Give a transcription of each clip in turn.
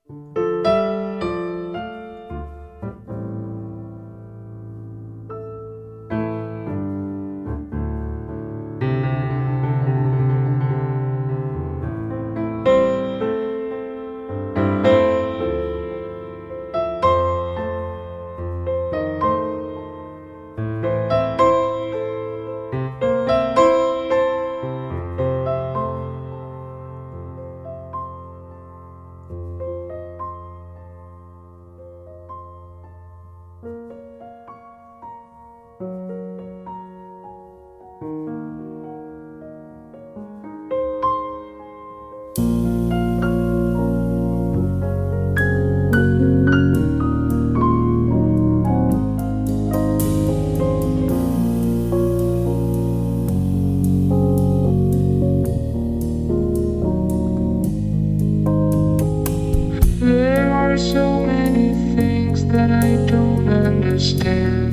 There are so many things that I don't understand.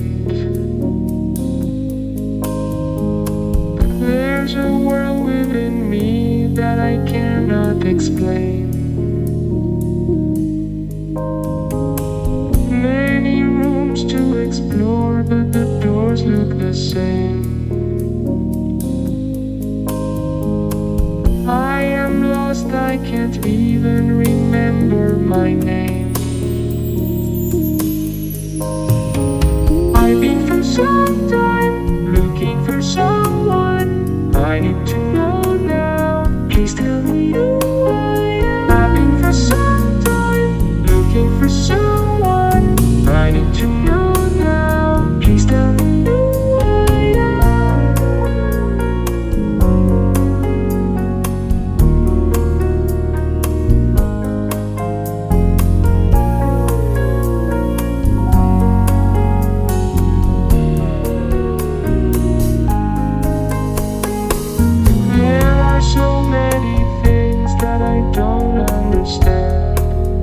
There's a world within me that I cannot explain. Many rooms to explore, but the doors look the same. I am lost, I can't even remember my name. I've been for some time looking for someone I need to know now. Please tell me who I am. I've been for some time looking for someone I need to know now. Please tell me who I am. There are so many things that I don't understand.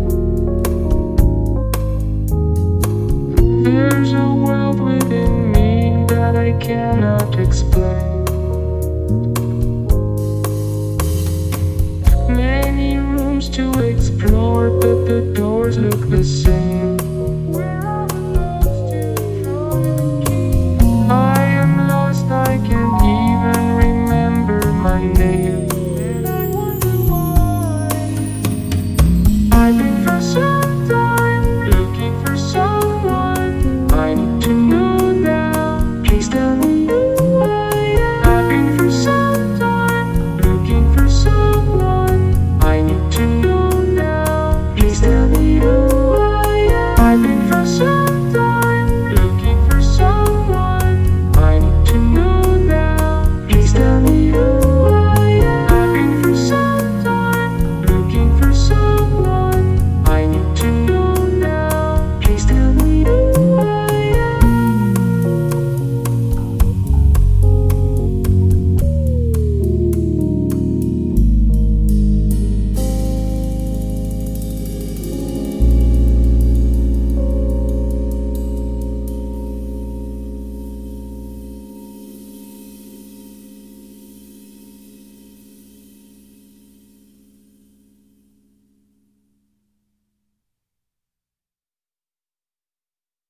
There's a world within me that I cannot explain. Many rooms to explore, but the doors look the same. Where